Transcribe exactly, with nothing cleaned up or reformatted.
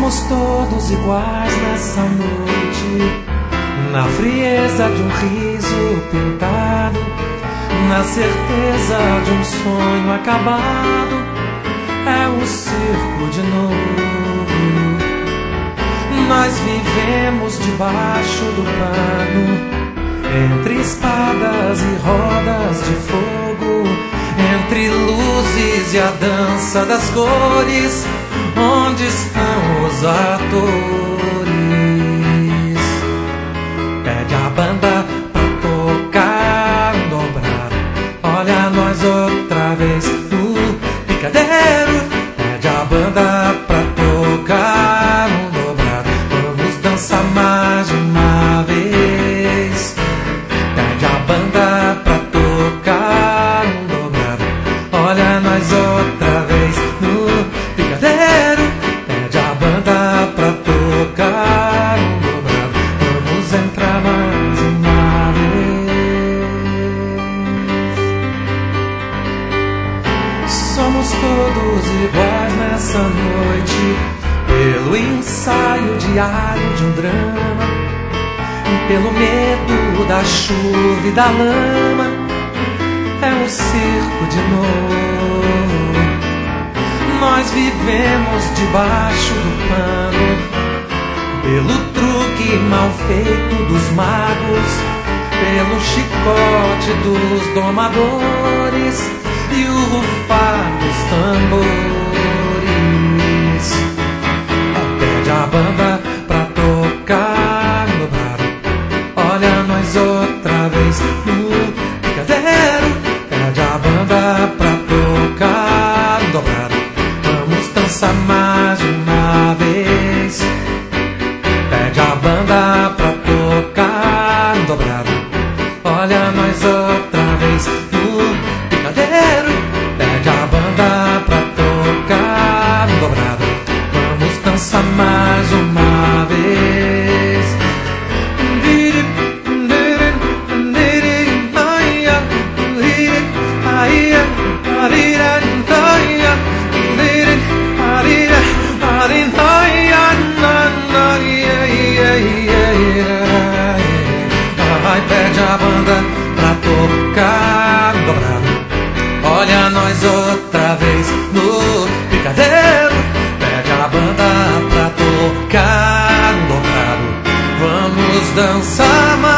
Somos todos iguais nessa noite, na frieza de um riso pintado, na certeza de um sonho acabado. É o circo de novo. Nós vivemos debaixo do pano, entre espadas e rodas de fogo, entre luzes e a dança das cores. Onde estão os atores? Pede a banda pra tocar um dobrado. Olha nós outra vez no picadeiro. Pede a banda pra tocar um dobrado. Vamos dançar mais uma vez. Pede a banda pra tocar um dobrado. Olha nós outra vez no picadeiro. Pede a banda pra tocar um dobrado. Vamos entrar mais uma vez. Somos todos iguais nessa noite, pelo ensaio diário de um drama, pelo medo da chuva e da lama. É um circo de novo. Nós vivemos debaixo do pano, pelo truque mal feito dos magos, pelo chicote dos domadores e o rufar dos tambores. Pede a banda pra tocar no brado. Olha nós outra vez no picadeiro. Pede a banda pra tocar no dobrado. Vamos dançar mais uma vez. Pede a banda pra tocar no dobrado. Olha nós outra vez no picadeiro. Pede a banda pra tocar no dobrado. Vamos dançar mais uma vez. Ai, pede a banda pra tocar no dobrado. Olha nós outra vez no picadeiro. Pede a banda pra tocar no dobrado. Vamos dançar mais.